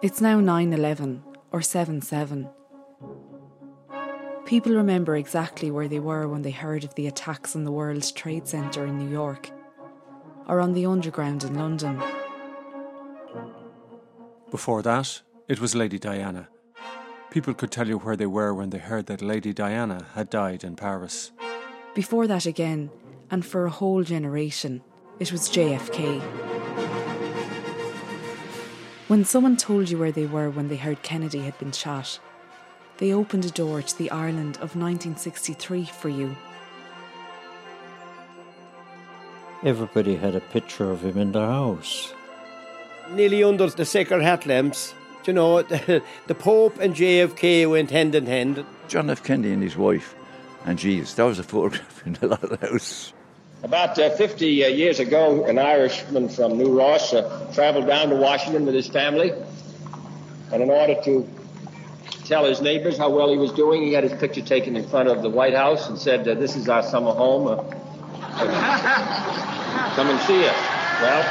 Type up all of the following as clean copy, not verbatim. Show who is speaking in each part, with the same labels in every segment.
Speaker 1: It's now 9/11 or 7/7. People remember exactly where they were when they heard of the attacks on the World Trade Center in New York or on the Underground in London.
Speaker 2: Before that, it was Lady Diana. People could tell you where they were when they heard that Lady Diana had died in Paris.
Speaker 1: Before that again, and for a whole generation, it was JFK. When someone told you where they were when they heard Kennedy had been shot, they opened a door to the Ireland of 1963 for you.
Speaker 3: Everybody had a picture of him in their house.
Speaker 4: Nearly under the Sacred Heart lamps, you know, the Pope and JFK went hand in hand.
Speaker 5: John F. Kennedy and his wife, and Jesus, that was a photograph in the lot house.
Speaker 6: About 50 years ago, an Irishman from New Ross traveled down to Washington with his family, and in order to tell his neighbors how well he was doing, he had his picture taken in front of the White House and said, "This is our summer home. Come and see us." Well,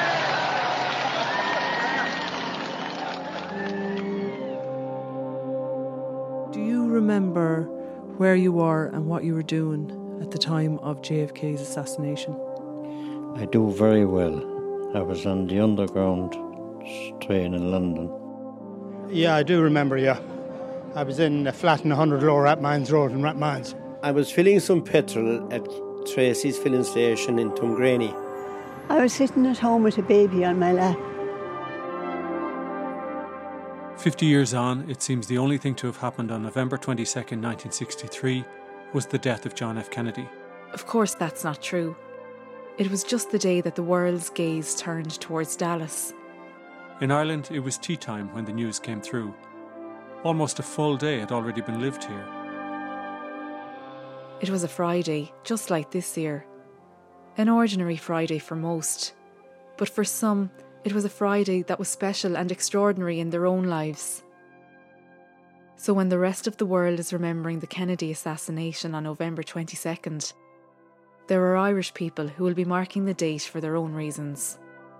Speaker 7: do you remember where you were and what you were doing at the time of JFK's assassination?
Speaker 3: I do very well. I was on the Underground train in London.
Speaker 8: Yeah, I do remember, yeah. I was in a flat in 100 Lower Rathmines Road in Rathmines.
Speaker 4: I was filling some petrol at Tracy's filling station in Tuamgraney.
Speaker 9: I was sitting at home with a baby on my lap.
Speaker 2: 50 years on, it seems the only thing to have happened on November 22nd, 1963 was the death of John F. Kennedy.
Speaker 1: Of course that's not true. It was just the day that the world's gaze turned towards Dallas.
Speaker 2: In Ireland, it was tea time when the news came through. Almost a full day had already been lived here.
Speaker 1: It was a Friday, just like this year. An ordinary Friday for most. But for some, it was a Friday that was special and extraordinary in their own lives. So when the rest of the world is remembering the Kennedy assassination on November 22nd, there are Irish people who will be marking the date for their own reasons.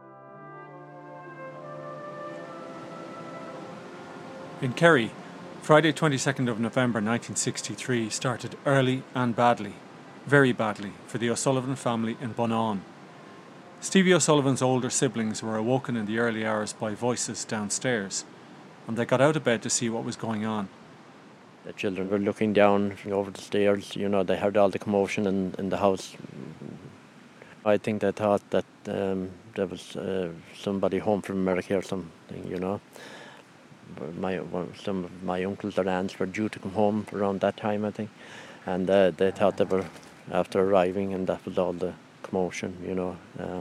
Speaker 2: In Kerry, Friday 22nd of November 1963 started early and badly, very badly, for the O'Sullivan family in Bunán. Stevie O'Sullivan's older siblings were awoken in the early hours by voices downstairs, and they got out of bed to see what was going on.
Speaker 10: The children were looking down over the stairs, you know, they heard all the commotion in the house. I think they thought that there was somebody home from America or something, you know. Some of my uncles or aunts were due to come home around that time, I think, and they thought they were after arriving, and that was all the commotion, you know.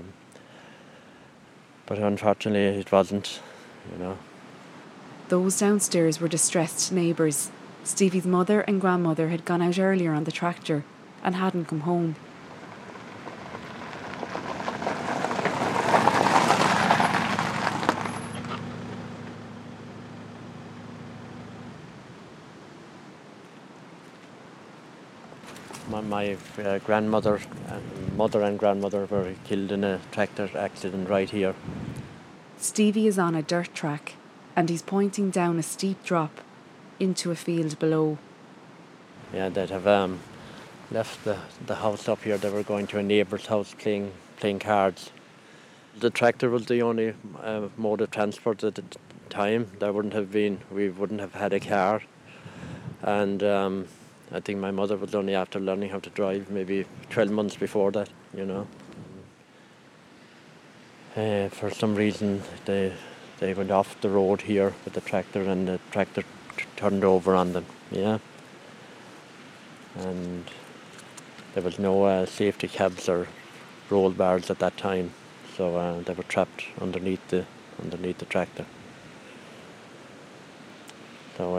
Speaker 10: But unfortunately it wasn't, you know.
Speaker 1: Those downstairs were distressed neighbours. Stevie's mother and grandmother had gone out earlier on the tractor and hadn't come home.
Speaker 10: My grandmother, mother and grandmother were killed in a tractor accident right here.
Speaker 1: Stevie is on a dirt track and he's pointing down a steep drop into a field below.
Speaker 10: Yeah, they'd have left the house up here. They were going to a neighbour's house playing cards. The tractor was the only mode of transport at the time. We wouldn't have had a car. And I think my mother was only after learning how to drive maybe 12 months before that, you know. For some reason, they went off the road here with the tractor, and the tractor turned over on them, yeah. And there was no safety cabs or roll bars at that time, so they were trapped underneath the tractor. So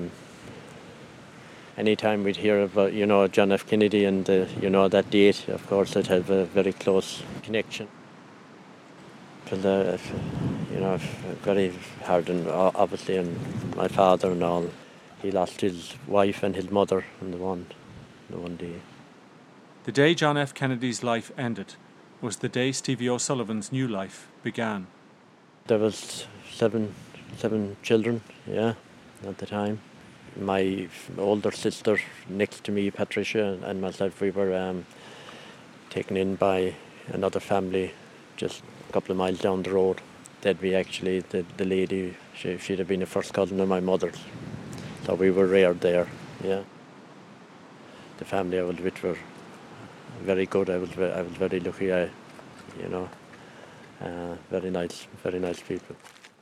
Speaker 10: anytime we'd hear about, you know, John F. Kennedy and, you know, that date, of course, it had a very close connection. It was, you know, very hard, and obviously, and my father and all. He lost his wife and his mother in the one day.
Speaker 2: The day John F. Kennedy's life ended was the day Stevie O'Sullivan's new life began.
Speaker 10: There was seven seven children, yeah, at the time. My older sister next to me, Patricia, and myself, we were taken in by another family just a couple of miles down the road. They'd be actually the lady, she'd have been a first cousin of my mother's. So we were reared there, yeah. The family I was with were very good. I was very lucky, very nice people.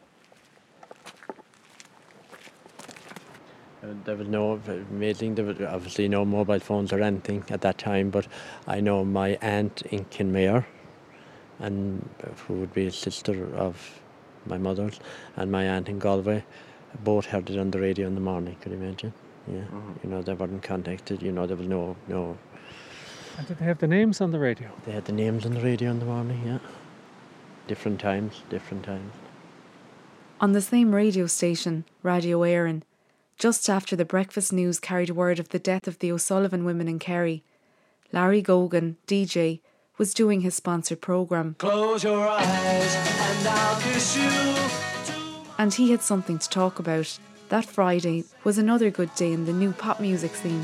Speaker 10: There was no amazing, there was obviously no mobile phones or anything at that time, but I know my aunt in Kinmare, and who would be a sister of my mother's, and my aunt in Galway, both heard it on the radio in the morning, could you imagine? Yeah, they weren't contacted, there was no...
Speaker 2: And did they have the names on the radio?
Speaker 10: They had the names on the radio in the morning, yeah. Different times.
Speaker 1: On the same radio station, Radio Éireann, just after the breakfast news carried word of the death of the O'Sullivan women in Kerry, Larry Gogan, DJ, was doing his sponsored programme. Close your eyes and I'll kiss you. And he had something to talk about. That Friday was another good day in the new pop music scene.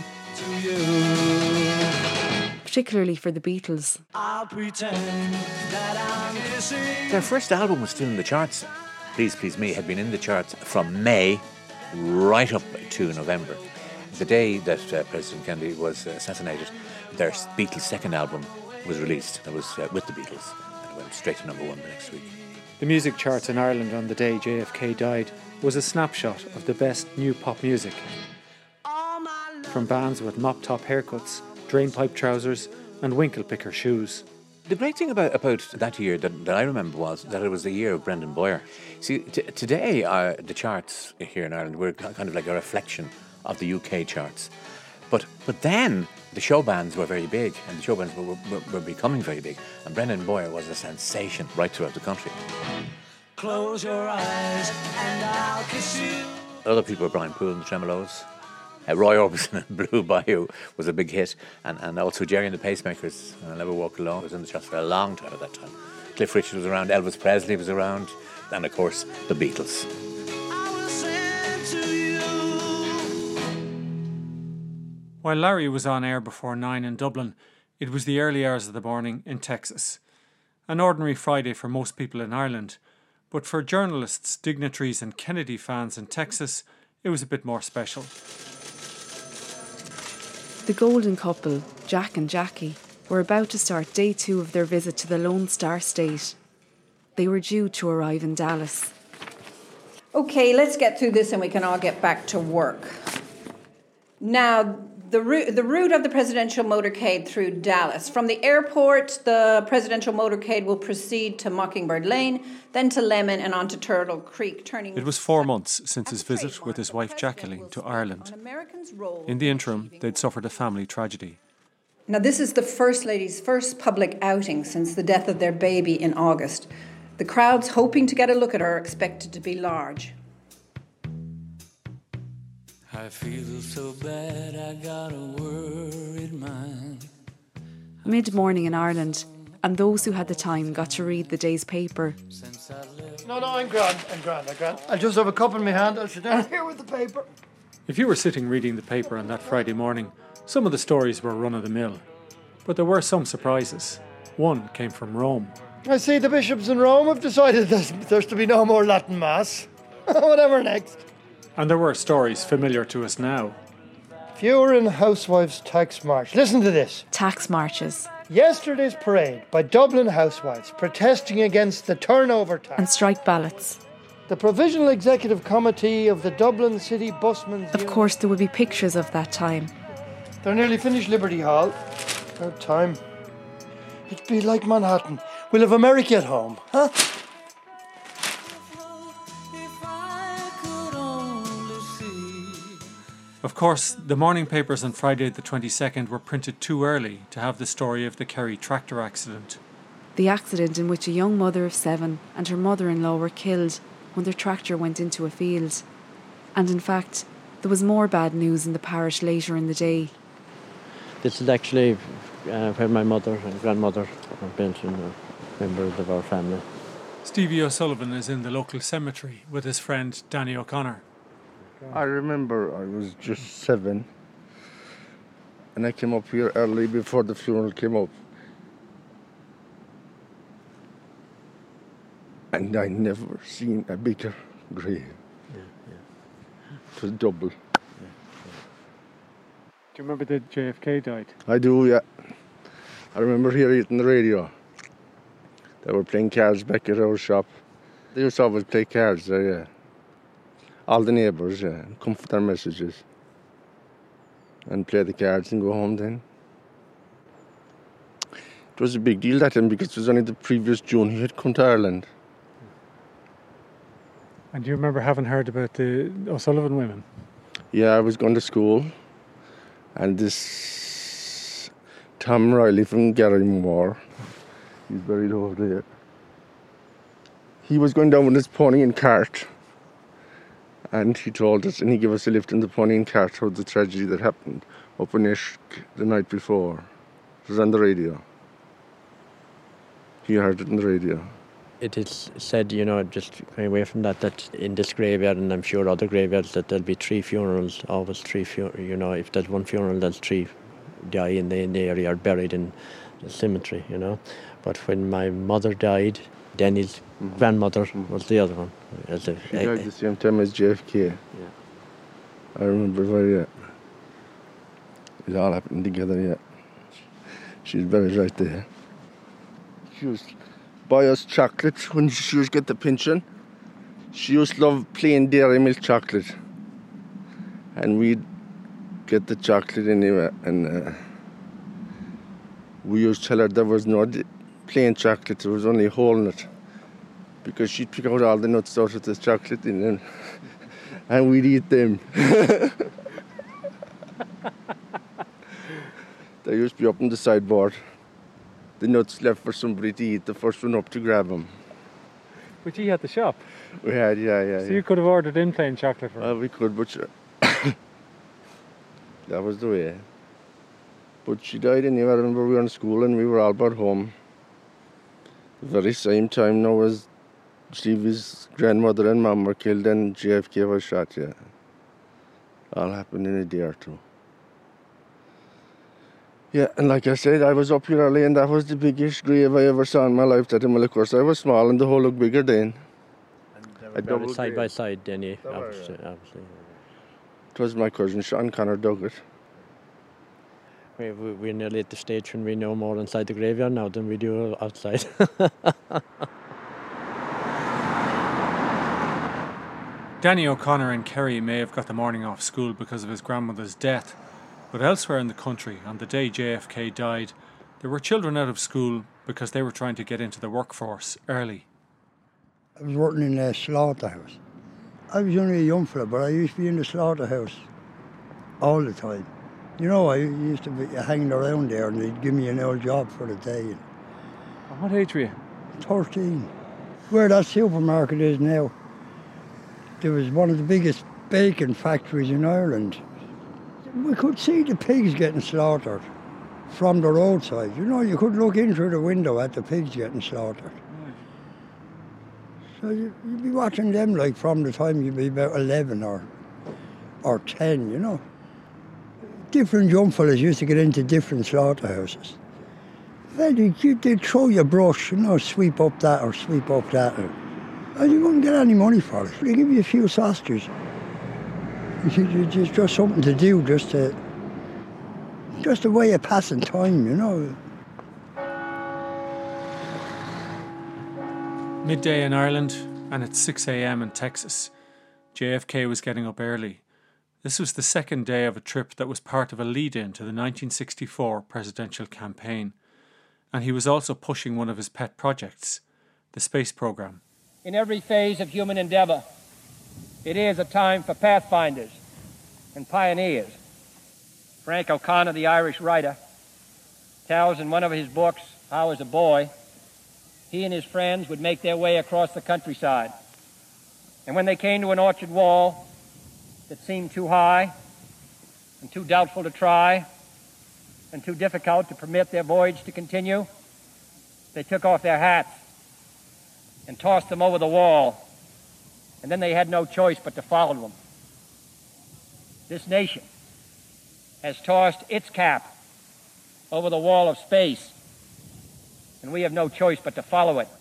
Speaker 1: Particularly for the Beatles.
Speaker 11: I'll pretend that I'm kissing. Their first album was still in the charts. Please Please Me had been in the charts from May right up to November. The day that President Kennedy was assassinated, their Beatles' second album was released. It was with the Beatles, and it went straight to number one the next week.
Speaker 2: The music charts in Ireland on the day JFK died was a snapshot of the best new pop music. From bands with mop-top haircuts, drainpipe trousers and winkle-picker shoes.
Speaker 11: The great thing about that year that I remember was that it was the year of Brendan Boyer. See, today the charts here in Ireland were kind of like a reflection of the UK charts. But then the show bands were very big, and the show bands were becoming very big, and Brendan Boyer was a sensation right throughout the country. Close your eyes and I'll kiss you. Other people were Brian Poole and the Tremolos. Roy Orbison and Blue Bayou was a big hit, and also Jerry and the Pacemakers, I'll Never Walk Alone, was in the charts for a long time at that time. Cliff Richard was around, Elvis Presley was around, and of course the Beatles.
Speaker 2: While Larry was on air before 9 in Dublin, it was the early hours of the morning in Texas. An ordinary Friday for most people in Ireland, but for journalists, dignitaries and Kennedy fans in Texas, it was a bit more special.
Speaker 1: The golden couple, Jack and Jackie, were about to start day 2 of their visit to the Lone Star State. They were due to arrive in Dallas.
Speaker 12: Okay, let's get through this and we can all get back to work. Now, the route of the presidential motorcade through Dallas. From the airport, the presidential motorcade will proceed to Mockingbird Lane, then to Lemon and on to Turtle Creek, turning...
Speaker 2: It was 4 months since his visit with his wife Jacqueline to Ireland. In the interim, they'd suffered a family tragedy.
Speaker 12: Now, this is the First Lady's first public outing since the death of their baby in August. The crowds hoping to get a look at her are expected to be large.
Speaker 13: I feel so bad, I got a worried mind.
Speaker 1: Mid-morning in Ireland, and those who had the time got to read the day's paper.
Speaker 8: No, I'm grand. I'll just have a cup in my hand, I'll sit down here with the paper.
Speaker 2: If you were sitting reading the paper on that Friday morning, some of the stories were run-of-the-mill. But there were some surprises. One came from Rome.
Speaker 8: I see the bishops in Rome have decided there's to be no more Latin Mass. Whatever next.
Speaker 2: And there were stories familiar to us now.
Speaker 8: Fewer in Housewives' Tax March. Listen to this.
Speaker 1: Tax marches.
Speaker 8: Yesterday's parade by Dublin housewives protesting against the turnover tax.
Speaker 1: And strike ballots.
Speaker 8: The Provisional Executive Committee of the Dublin City Busmen's
Speaker 1: Of course, there would be pictures of that time.
Speaker 8: They're nearly finished Liberty Hall. About time. It'd be like Manhattan. We'll have America at home, huh?
Speaker 2: Of course, the morning papers on Friday the 22nd were printed too early to have the story of the Kerry tractor accident.
Speaker 1: The accident in which a young mother of 7 and her mother-in-law were killed when their tractor went into a field. And in fact, there was more bad news in the parish later in the day.
Speaker 10: This is actually where my mother and grandmother have been, members of our family.
Speaker 2: Stevie O'Sullivan is in the local cemetery with his friend Danny O'Connor.
Speaker 14: I remember I was just 7 and I came up here early before the funeral came up. And I never seen a bigger grave. It was double.
Speaker 2: Do you remember that JFK died?
Speaker 14: I do, yeah. I remember hearing it on the radio. They were playing cards back at our shop. They used to always play cards there, yeah. All the neighbours, yeah, come for their messages. And play the cards and go home then. It was a big deal that time because it was only the previous June he had come to Ireland.
Speaker 2: And do you remember having heard about the O'Sullivan women?
Speaker 14: Yeah, I was going to school and this Tom Riley from Garrymore, he's buried over there. He was going down with his pony and cart and he told us and he gave us a lift in the pony and cart of the tragedy that happened up in Ishk the night before. It was on the radio. He heard it on the radio.
Speaker 10: It is said, just going away from that in this graveyard, and I'm sure other graveyards, that there'll be 3 funerals, always 3 funerals. If there's 1 funeral, there's 3 die in the area or buried in the cemetery, But when my mother died, Danny's grandmother was the other one.
Speaker 14: She died the same time as JFK. Yeah. I remember very well. It all happened together, yeah. She's buried right there. She used to buy us chocolate when she used to get the pension. She used to love plain dairy milk chocolate. And we'd get the chocolate anyway. And we used to tell her there was no plain chocolate, there was only a hole in it. Because she'd pick out all the nuts out of the chocolate and we'd eat them. They used to be up on the sideboard. The nuts left for somebody to eat, the first one up to grab them.
Speaker 2: But you had the shop?
Speaker 14: We had, yeah.
Speaker 2: So you could have ordered in plain chocolate for her?
Speaker 14: Well, we could, but that was the way. But she died anyway. I remember we were in school and we were all brought home. The very same time now as Stevie's grandmother and mum were killed and JFK was shot, yeah. All happened in a day or two. Yeah, and like I said, I was up here early and that was the biggest grave I ever saw in my life. Well, of course, I was small and the hole looked bigger then.
Speaker 10: And they were side by side, Denny, obviously.
Speaker 14: It was my cousin Sean Connor dug it.
Speaker 10: We're nearly at the stage when we know more inside the graveyard now than we do outside.
Speaker 2: Danny O'Connor in Kerry may have got the morning off school because of his grandmother's death, but elsewhere in the country, on the day JFK died, there were children out of school because they were trying to get into the workforce early.
Speaker 15: I was working in a slaughterhouse. I was only a young fella, but I used to be in the slaughterhouse all the time. I used to be hanging around there and they'd give me an old job for the day.
Speaker 2: And what age were you?
Speaker 15: 13. Where that supermarket is now, there was one of the biggest bacon factories in Ireland. We could see the pigs getting slaughtered from the roadside. You could look in through the window at the pigs getting slaughtered. So you'd be watching them like from the time you'd be about 11 or 10, Different young fellas used to get into different slaughterhouses. They'd throw you a brush, sweep up that or sweep up that. And you wouldn't get any money for it. They give you a few sausages. It's just something to do, just a way of passing time,
Speaker 2: Midday in Ireland, and it's 6 a.m. in Texas. JFK was getting up early. This was the second day of a trip that was part of a lead-in to the 1964 presidential campaign. And he was also pushing one of his pet projects, the space program.
Speaker 6: In every phase of human endeavor, it is a time for pathfinders and pioneers. Frank O'Connor, the Irish writer, tells in one of his books how, as a boy, he and his friends would make their way across the countryside. And when they came to an orchard wall that seemed too high and too doubtful to try and too difficult to permit their voyage to continue, they took off their hats and tossed them over the wall, and then they had no choice but to follow them. This nation has tossed its cap over the wall of space, and we have no choice but to follow it.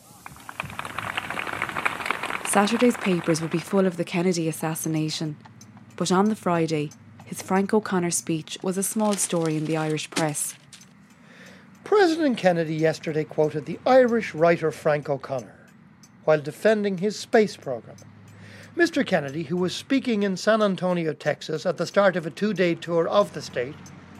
Speaker 1: Saturday's papers would be full of the Kennedy assassination, but on the Friday, his Frank O'Connor speech was a small story in the Irish press.
Speaker 8: President Kennedy yesterday quoted the Irish writer Frank O'Connor while defending his space program. Mr. Kennedy, who was speaking in San Antonio, Texas, at the start of a 2-day tour of the state.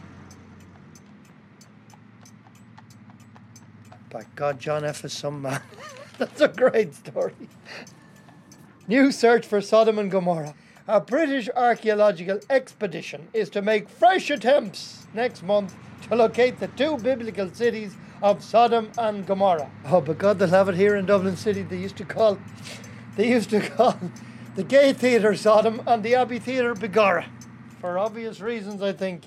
Speaker 8: By God, John F. is some man. That's a great story. New search for Sodom and Gomorrah. A British archaeological expedition is to make fresh attempts next month to locate the two biblical cities of Sodom and Gomorrah. Oh, but God, they'll have it here in Dublin City. They used to call the Gay Theatre Sodom and the Abbey Theatre Begorra. For obvious reasons, I think.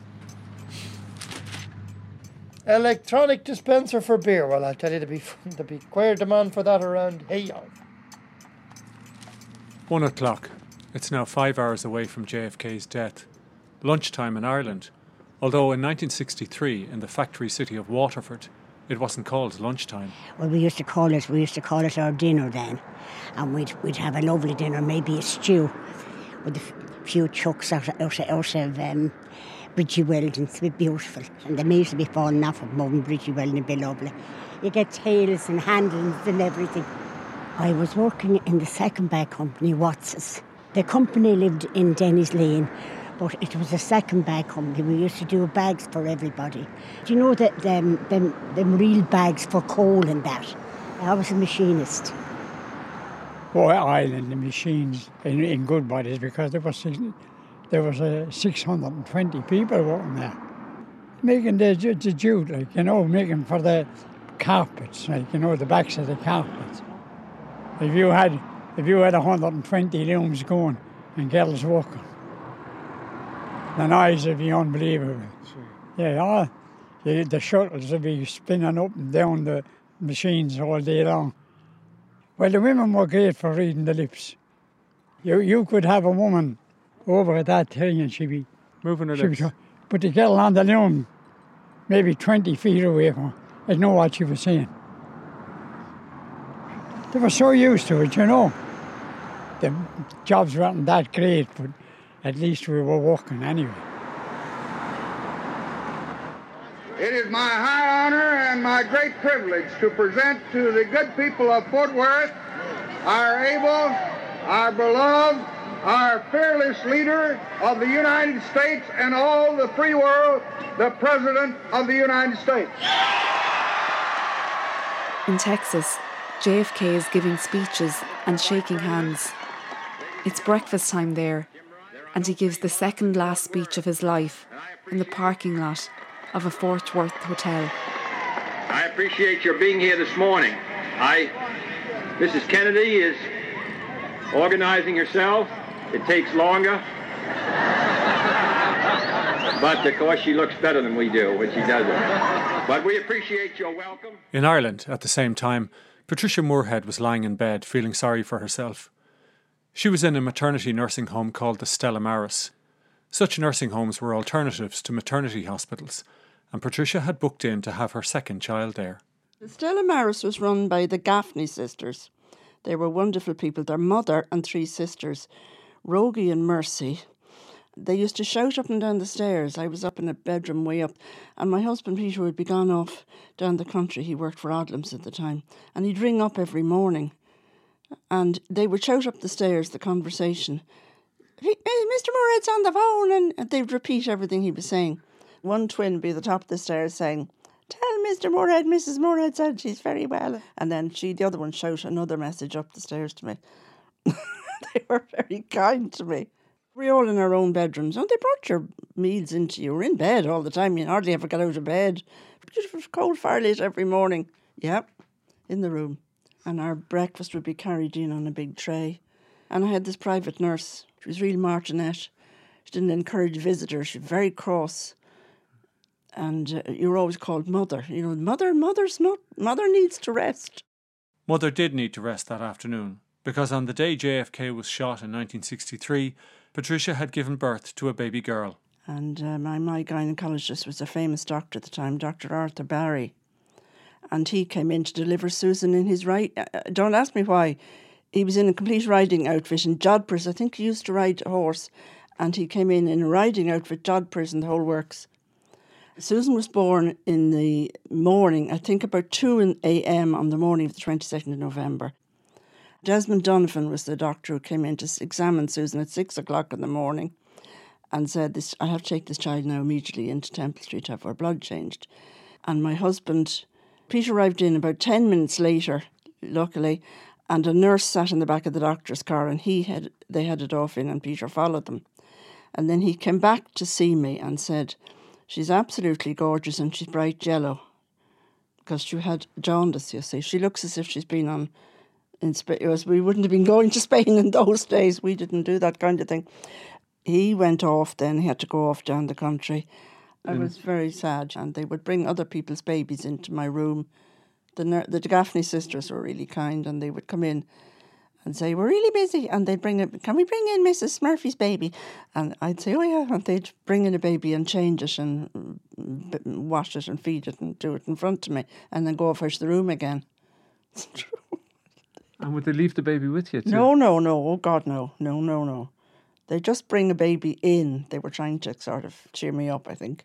Speaker 8: Electronic dispenser for beer. Well, I'll tell you, there'll be queer demand for that around here.
Speaker 2: 1 o'clock. It's now 5 hours away from JFK's death. Lunchtime in Ireland. Although in 1963, in the factory city of Waterford, it wasn't called lunchtime.
Speaker 16: Well, we used to call it our dinner then. And we'd have a lovely dinner, maybe a stew with a few chucks out of Bridgie Weldon. It'd be beautiful. And the meat would be falling off of Mum Bridgie Weldon. It'd be lovely. You get tails and handles and everything. I was working in the second bag company, Watts's. The company lived in Denny's Lane, but it was a second bag company. We used to do bags for everybody. Do you know that them real bags for coal and that? I was a machinist.
Speaker 17: Boy Island, the machines in good bodies, because there was 620 people working there. Making the jute, making for the carpets, the backs of the carpets. If you had 120 looms going and girls working, the noise would be unbelievable. Yeah, the shuttles would be spinning up and down the machines all day long. Well, the women were great for reading the lips. You could have a woman over at that thing and she'd be
Speaker 2: moving her lips.
Speaker 17: But the girl on the loom, maybe 20 feet away from her, I'd know what she was saying. They were so used to it, The jobs weren't that great, but at least we were working anyway.
Speaker 18: It is my high honor and my great privilege to present to the good people of Fort Worth our able, our beloved, our fearless leader of the United States and all the free world, the President of the United States.
Speaker 1: In Texas, JFK is giving speeches and shaking hands. It's breakfast time there, and he gives the second last speech of his life in the parking lot of a Fort Worth hotel.
Speaker 6: I appreciate your being here this morning. Mrs. Kennedy is organizing herself. It takes longer. But of course she looks better than we do when she does it. But we appreciate your welcome.
Speaker 2: In Ireland, at the same time, Patricia Moorhead was lying in bed feeling sorry for herself. She was in a maternity nursing home called the Stella Maris. Such nursing homes were alternatives to maternity hospitals, and Patricia had booked in to have her second child there.
Speaker 19: The Stella Maris was run by the Gaffney sisters. They were wonderful people. Their mother and 3 sisters, Rogie and Mercy. They used to shout up and down the stairs. I was up in a bedroom way up, and my husband Peter would be gone off down the country. He worked for Odlums at the time, and he'd ring up every morning, and they would shout up the stairs, the conversation. Mr. Moorhead's on the phone, and they'd repeat everything he was saying. One twin would be at the top of the stairs saying, "Tell Mr. Moorhead, Mrs. Moorhead said she's very well." And then the other one, shout another message up the stairs to me. They were very kind to me. We were all in our own bedrooms. And they brought your meals into you. You were in bed all the time. You hardly ever got out of bed. Beautiful coal fire lit every morning. Yep, in the room. And our breakfast would be carried in on a big tray. And I had this private nurse. She was real Martinet. She didn't encourage visitors. She was very cross. And you were always called Mother. Mother needs to rest.
Speaker 2: Mother did need to rest that afternoon, because on the day JFK was shot in 1963, Patricia had given birth to a baby girl.
Speaker 19: And my gynaecologist was a famous doctor at the time, Dr. Arthur Barry. And he came in to deliver Susan in his don't ask me why. He was in a complete riding outfit in jodhpurs. I think he used to ride a horse. And he came in a riding outfit, jodhpurs and the whole works. Susan was born in the morning, I think about 2 a.m. on the morning of the 22nd of November. Desmond Donovan was the doctor who came in to examine Susan at 6 o'clock in the morning and said, I have to take this child now immediately into Temple Street to have her blood changed. And my husband, Peter, arrived in about 10 minutes later, luckily, and a nurse sat in the back of the doctor's car and they headed off in and Peter followed them. And then he came back to see me and said, she's absolutely gorgeous and she's bright yellow. Because she had jaundice, you see. She looks as if she's been in Spain. We wouldn't have been going to Spain in those days. We didn't do that kind of thing. He went off then. He had to go off down the country. I was very sad. And they would bring other people's babies into my room. The Gaffney sisters were really kind and they would come in and say, we're really busy. And they'd can we bring in Mrs. Murphy's baby? And I'd say, oh yeah. And they'd bring in a baby and change it and wash it and feed it and do it in front of me and then go off out to the room again. It's true.
Speaker 2: And would they leave the baby with you too?
Speaker 19: No. Oh God, no. No. They just bring a baby in. They were trying to sort of cheer me up, I think.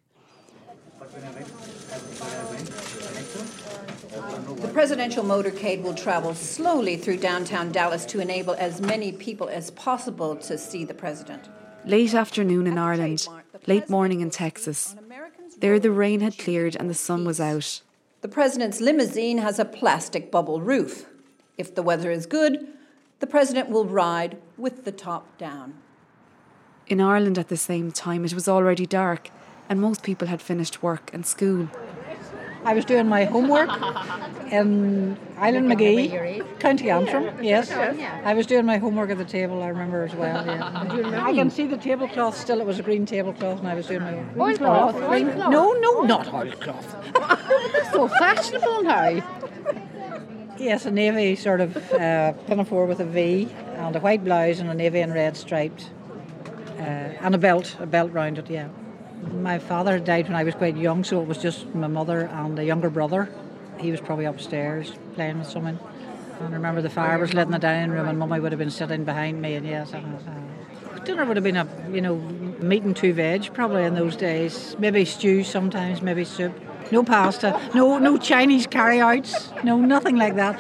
Speaker 12: The presidential motorcade will travel slowly through downtown Dallas to enable as many people as possible to see the president.
Speaker 1: Late afternoon in Ireland, late morning in Texas. There the rain had cleared and the sun was out.
Speaker 12: The president's limousine has a plastic bubble roof. If the weather is good, the president will ride with the top down.
Speaker 1: In Ireland at the same time, it was already dark and most people had finished work and school.
Speaker 20: I was doing my homework in Island Magee, County Antrim, yes. I was doing my homework at the table, I remember as well, yeah. I can see the tablecloth still, it was a green tablecloth and I was doing my
Speaker 21: oilcloth.
Speaker 20: No, not oilcloth.
Speaker 21: That's so fashionable now.
Speaker 20: Yes, a navy sort of pinafore with a V and a white blouse and a navy and red striped and a belt round it, yeah. My father died when I was quite young, so it was just my mother and a younger brother. He was probably upstairs playing with someone. And I remember the fire was lit in the dining room and Mummy would have been sitting behind me. And yes, dinner would have been meat and 2 veg probably in those days. Maybe stew sometimes, maybe soup. No pasta, no Chinese carry-outs, no, nothing like that.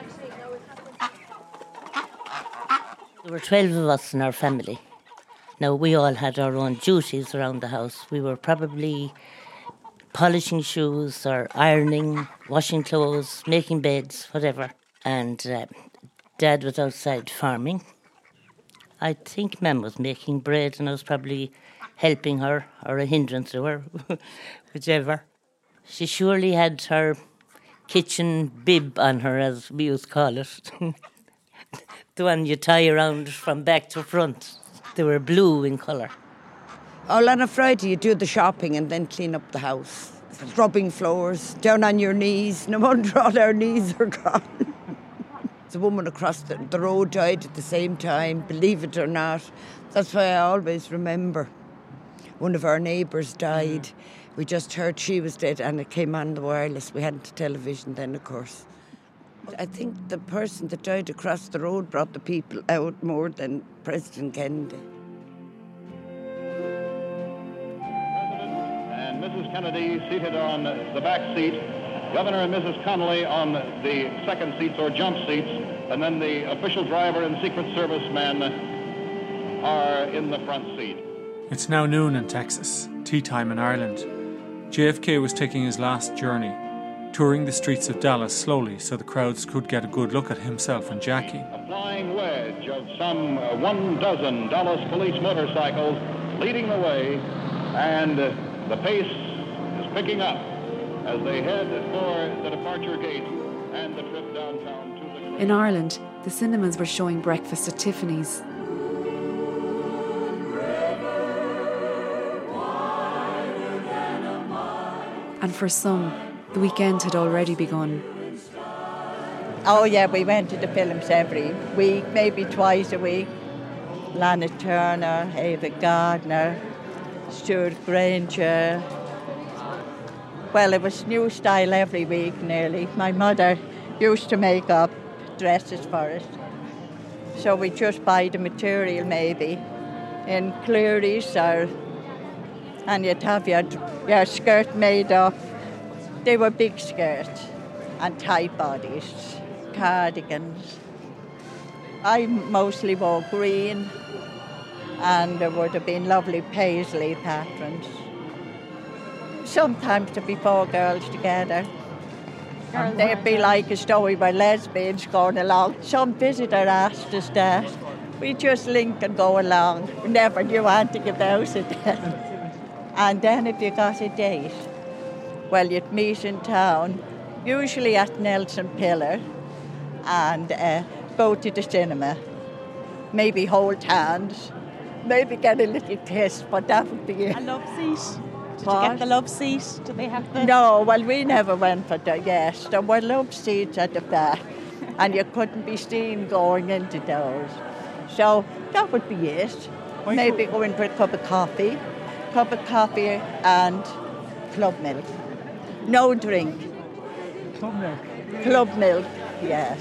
Speaker 22: There were 12 of us in our family. Now, we all had our own duties around the house. We were probably polishing shoes or ironing, washing clothes, making beds, whatever. And Dad was outside farming. I think Mum was making bread and I was probably helping her or a hindrance to her, whichever. She surely had her kitchen bib on her, as we used to call it. The one you tie around from back to front. They were blue in colour.
Speaker 23: All on a Friday you do the shopping and then clean up the house. Scrubbing floors, down on your knees. No wonder all our knees are gone. The woman across the road died at the same time, believe it or not. That's why I always remember. One of our neighbours died. We just heard she was dead and it came on the wireless. We hadn't television then, of course. I think the person that died across the road brought the people out more than President Kennedy.
Speaker 24: And Mrs. Kennedy seated on the back seat, Governor and Mrs. Connolly on the second seats or jump seats, and then the official driver and Secret Service men are in the front seat.
Speaker 2: It's now noon in Texas, tea time in Ireland. JFK was taking his last journey, touring the streets of Dallas slowly so the crowds could get a good look at himself and Jackie.
Speaker 24: A flying wedge of some 12 Dallas police motorcycles leading the way, and the pace is picking up as they head for the departure gate and the trip downtown to the...
Speaker 1: In Ireland, the cinemas were showing Breakfast at Tiffany's. And for some, the weekend had already begun.
Speaker 3: Oh yeah, we went to the films every week, maybe twice a week. Lana Turner, Ava Gardner, Stuart Granger. Well, it was new style every week nearly. My mother used to make up dresses for us. So we just buy the material maybe in Cleary's and you'd have your skirt made up. They were big skirts and tight bodies, cardigans. I mostly wore green and there would have been lovely paisley patterns. Sometimes there'd be 4 girls together. And they'd be like as though we were lesbians going along. Some visitor asked us that. We just link and go along. We never knew anything about it. And then if you got a date, well, you'd meet in town, usually at Nelson Pillar, and go to the cinema. Maybe hold hands, maybe get a little kiss, but that would be it.
Speaker 4: A love seat? Did you get the love seat? Do they have the...
Speaker 3: No, well, we never went for that. Yes, there were love seats at the back, and you couldn't be seen going into those. So that would be it. Maybe go in for a cup of coffee and club milk. No drink.
Speaker 4: Club milk?
Speaker 3: Club milk, yes.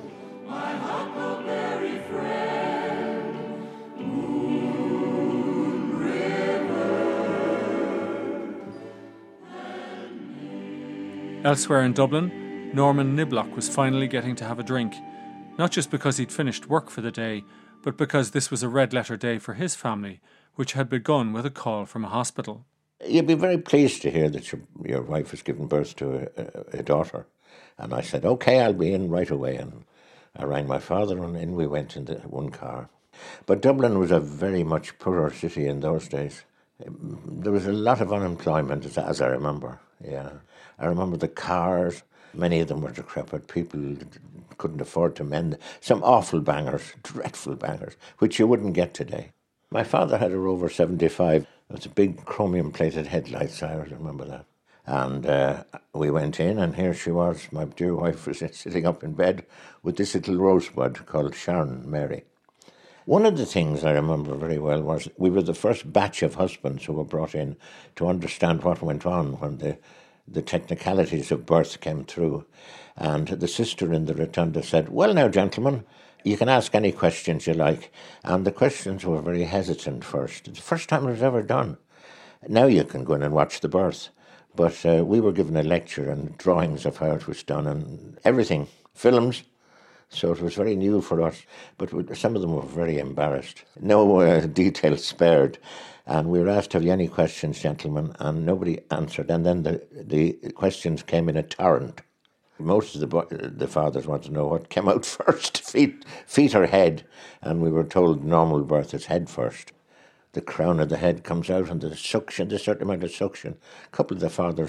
Speaker 2: Elsewhere in Dublin, Norman Niblock was finally getting to have a drink, not just because he'd finished work for the day, but because this was a red-letter day for his family, which had begun with a call from a hospital.
Speaker 5: You'd be very pleased to hear that your wife has given birth to a daughter. And I said, OK, I'll be in right away. And I rang my father and in we went in the one car. But Dublin was a very much poorer city in those days. There was a lot of unemployment, as I remember, yeah. I remember the cars, many of them were decrepit. People couldn't afford to mend. Some awful bangers, dreadful bangers, which you wouldn't get today. My father had a Rover 75. It was a big chromium-plated headlights, I remember that. And we went in, and here she was. My dear wife was sitting up in bed with this little rosebud called Sharon Mary. One of the things I remember very well was we were the first batch of husbands who were brought in to understand what went on when the technicalities of birth came through. And the sister in the rotunda said, well, now, gentlemen, you can ask any questions you like. And the questions were very hesitant first. The first time it was ever done. Now you can go in and watch the birth. But we were given a lecture and drawings of how it was done and everything, films. So it was very new for us. But some of them were very embarrassed. No details spared. And we were asked, have you any questions, gentlemen? And nobody answered. And then the questions came in a torrent. Most of the fathers wanted to know what came out first, feet or head. And we were told normal birth is head first. The crown of the head comes out and the suction, the certain amount of suction. A couple of the fathers,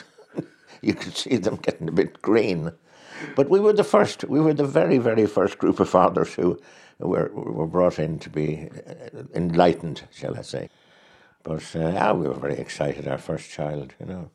Speaker 5: you could see them getting a bit green. But we were the first, we were the very, very first group of fathers who were brought in to be enlightened, shall I say. But we were very excited, our first child, you know.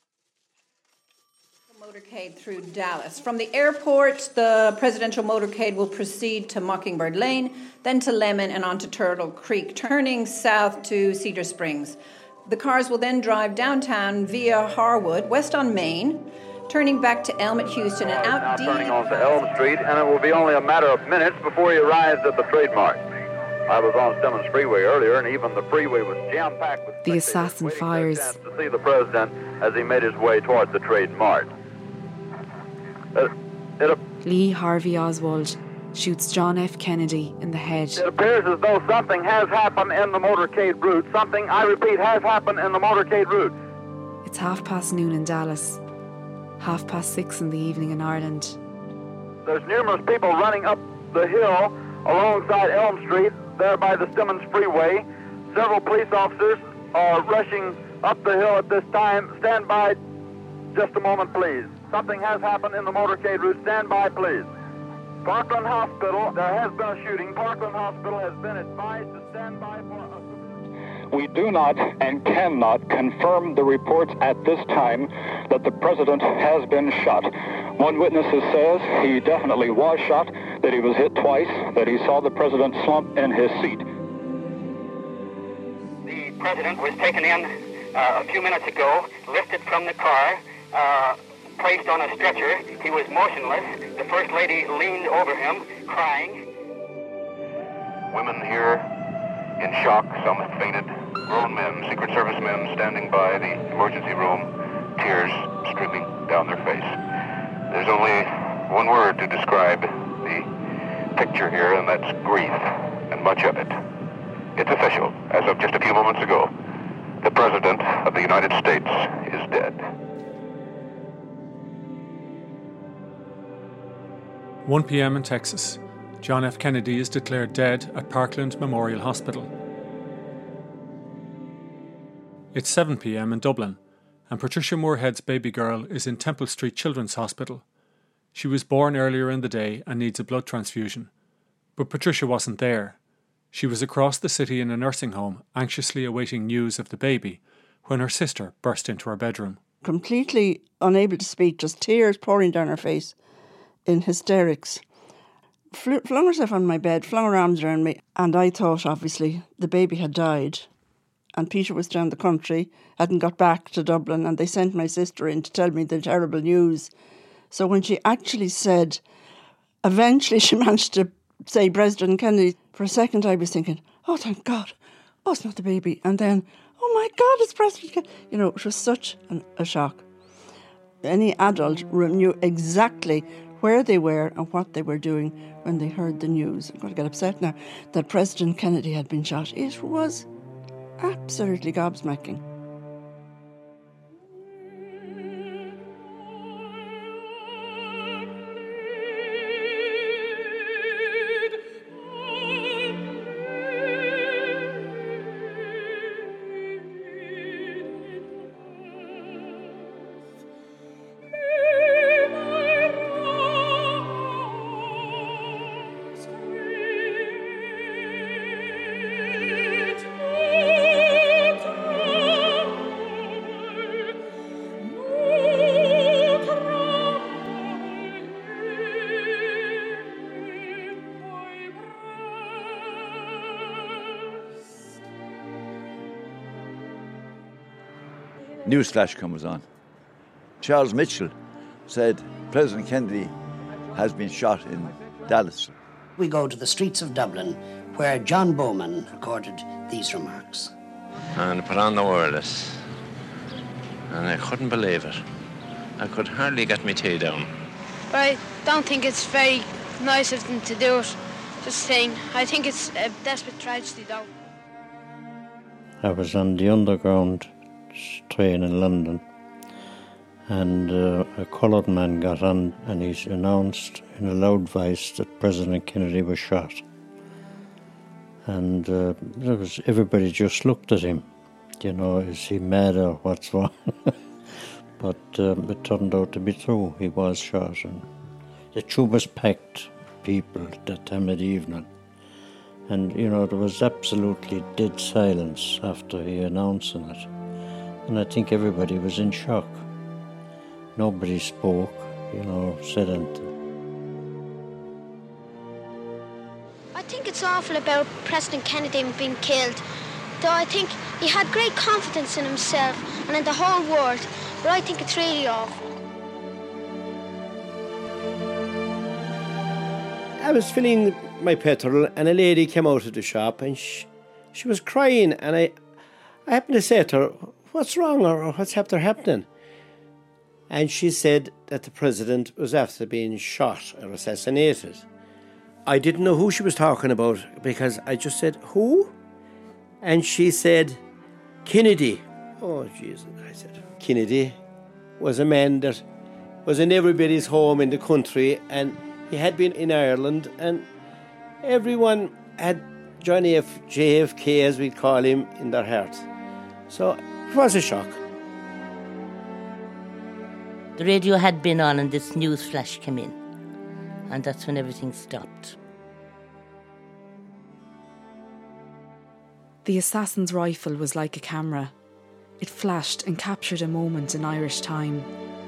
Speaker 12: Motorcade through Dallas. From the airport, the presidential motorcade will proceed to Mockingbird Lane, then to Lemon and on to Turtle Creek, turning south to Cedar Springs. The cars will then drive downtown via Harwood, west on Main, turning back to Elm at Houston and out
Speaker 7: now turning on to Elm Street, and it will be only a matter of minutes before he arrives at the trademark. I was on Simmons Freeway earlier, and even the freeway was jam-packed with
Speaker 1: the assassin fires.
Speaker 7: To see the president as he made his way towards the trademark.
Speaker 1: Lee Harvey Oswald shoots John F. Kennedy in the head.
Speaker 7: It appears as though something has happened in the motorcade route. Something, I repeat, has happened in the motorcade route.
Speaker 1: It's noon in Dallas, 6:30 in the evening in Ireland.
Speaker 7: There's numerous people running up the hill alongside Elm Street, there by the Simmons Freeway. Several police officers are rushing up the hill at this time. Stand by just a moment, please. Something has happened in the motorcade route. Stand by, please. Parkland Hospital, there has been a shooting. Parkland Hospital has been advised to stand by for a...
Speaker 24: We do not and cannot confirm the reports at this time that the president has been shot. One witness says he definitely was shot, that he was hit twice, that he saw the president slump in his seat.
Speaker 9: The president was taken in a few minutes ago, lifted from the car, placed on a stretcher. He was motionless. The First Lady leaned over him, crying.
Speaker 24: Women here in shock, some have fainted. Grown men, Secret Service men, standing by the emergency room, tears streaming down their face. There's only one word to describe the picture here, and that's grief, and much of it. It's official. As of just a few moments ago, the President of the United States is dead.
Speaker 2: 1 p.m. in Texas. John F. Kennedy is declared dead at Parkland Memorial Hospital. It's 7 p.m. in Dublin, and Patricia Moorhead's baby girl is in Temple Street Children's Hospital. She was born earlier in the day and needs a blood transfusion. But Patricia wasn't there. She was across the city in a nursing home, anxiously awaiting news of the baby, when her sister burst into her bedroom.
Speaker 19: Completely unable to speak, just tears pouring down her face, in hysterics. Flung herself on my bed, flung her arms around me, and I thought, obviously, the baby had died. And Peter was down the country, hadn't got back to Dublin, and they sent my sister in to tell me the terrible news. So when she actually said, eventually she managed to say President Kennedy, for a second I was thinking, oh, thank God, oh, it's not the baby. And then, oh my God, it's President Kennedy. You know, it was such a shock. Any adult knew exactly where they were and what they were doing when they heard the news. I'm going to get upset now that President Kennedy had been shot. It was absolutely gobsmacking.
Speaker 11: Newsflash comes on. Charles Mitchell said President Kennedy has been shot in Dallas.
Speaker 13: We go to the streets of Dublin, where John Bowman recorded these remarks.
Speaker 14: And put on the wireless, and I couldn't believe it. I could hardly get my tea down.
Speaker 25: But I don't think it's very nice of them to do it, just saying. I think it's a desperate tragedy, though.
Speaker 26: I was on the Underground train in London, and a coloured man got on and he announced in a loud voice that President Kennedy was shot. And everybody just looked at him, you know, is he mad or what's wrong? But it turned out to be true, he was shot. And the tube was packed, people, that time of the evening. And, you know, there was absolutely dead silence after he announcing it. And I think everybody was in shock. Nobody spoke, you know, said anything.
Speaker 27: I think it's awful about President Kennedy being killed. Though I think he had great confidence in himself and in the whole world. But I think it's really awful.
Speaker 28: I was filling my petrol and a lady came out of the shop and she was crying, and I happened to say to her, what's wrong or what's after happening? And she said that the president was after being shot or assassinated. I didn't know who she was talking about because I just said, who? And she said, Kennedy. Oh, Jesus, I said, Kennedy was a man that was in everybody's home in the country, and he had been in Ireland, and everyone had Johnny F. JFK, as we call him, in their hearts. So it was a shock.
Speaker 22: The radio had been on and this news flash came in, and that's when everything stopped.
Speaker 1: The assassin's rifle was like a camera. It flashed and captured a moment in Irish time.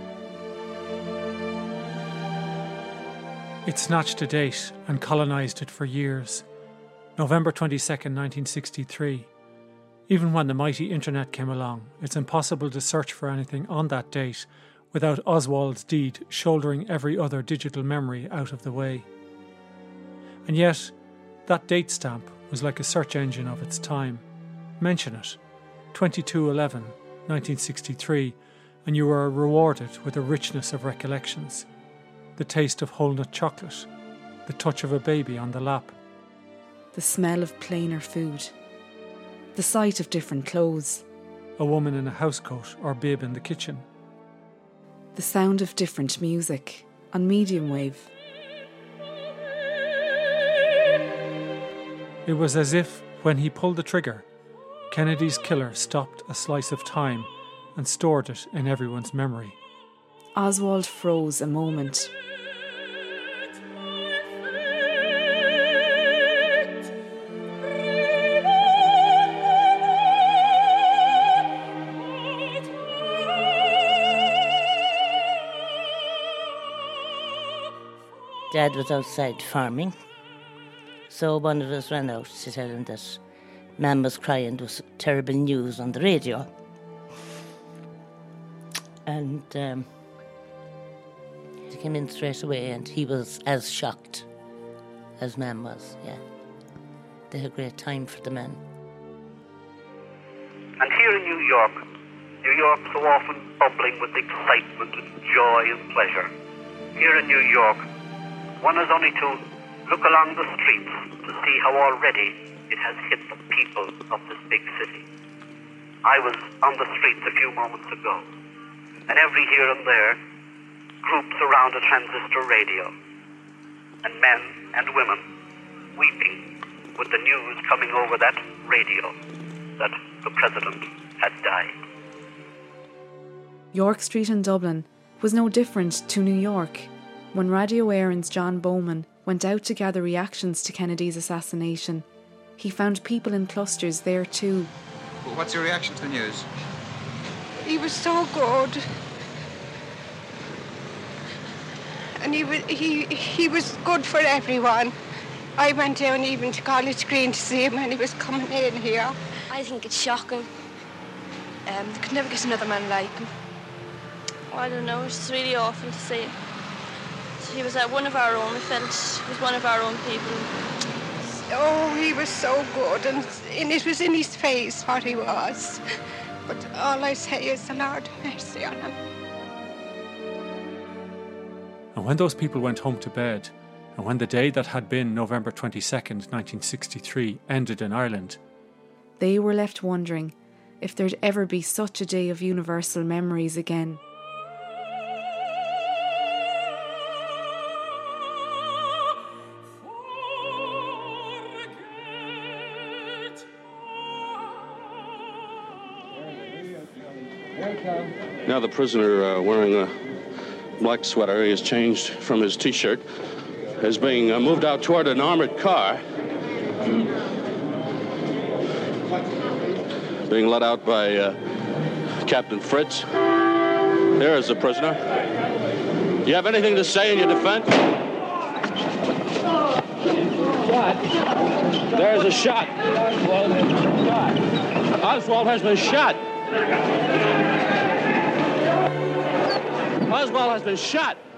Speaker 2: It snatched a date and colonised it for years. November 22nd, 1963. Even when the mighty internet came along, it's impossible to search for anything on that date without Oswald's deed shouldering every other digital memory out of the way. And yet, that date stamp was like a search engine of its time. Mention it, 22/11, 1963, and you were rewarded with a richness of recollections. The taste of whole-nut chocolate, the touch of a baby on the lap.
Speaker 1: The smell of plainer food. The sight of different clothes.
Speaker 2: A woman in a housecoat or bib in the kitchen.
Speaker 1: The sound of different music on medium wave.
Speaker 2: It was as if, when he pulled the trigger, Kennedy's killer stopped a slice of time and stored it in everyone's memory.
Speaker 1: Oswald froze a moment.
Speaker 22: Dad was outside farming, so one of us ran out to tell him that Mum was crying. There was terrible news on the radio. And he came in straight away, and he was as shocked as Mum was, yeah. They had a great time for the men.
Speaker 6: And here in New York so often bubbling with excitement and joy and pleasure. Here in New York, one has only to look along the streets to see how already it has hit the people of this big city. I was on the streets a few moments ago, and every here and there, groups around a transistor radio, and men and women weeping with the news coming over that radio that the president had died.
Speaker 1: York Street in Dublin was no different to New York. When Radio Éireann's John Bowman went out to gather reactions to Kennedy's assassination, he found people in clusters there too.
Speaker 8: Well, what's your reaction to the news?
Speaker 10: He was so good. And he was good for everyone. I went down even to College Green to see him when he was coming in here.
Speaker 25: I think it's shocking. They could never get another man like him.
Speaker 15: I don't know, it's really awful to see. He was one of our own. We felt he was one of our own people.
Speaker 10: Oh, he was so good, and it was in his face what he was. But all I say is the Lord have mercy on him.
Speaker 2: And when those people went home to bed, and when the day that had been November 22nd, 1963 ended in Ireland,
Speaker 1: they were left wondering if there'd ever be such a day of universal memories again.
Speaker 16: Now the prisoner wearing a black sweater, he has changed from his T-shirt, is being moved out toward an armored car, being led out by Captain Fritz. There is the prisoner. Do you have anything to say in your defense? There's a shot. Oswald has been shot. Oswald has been shot.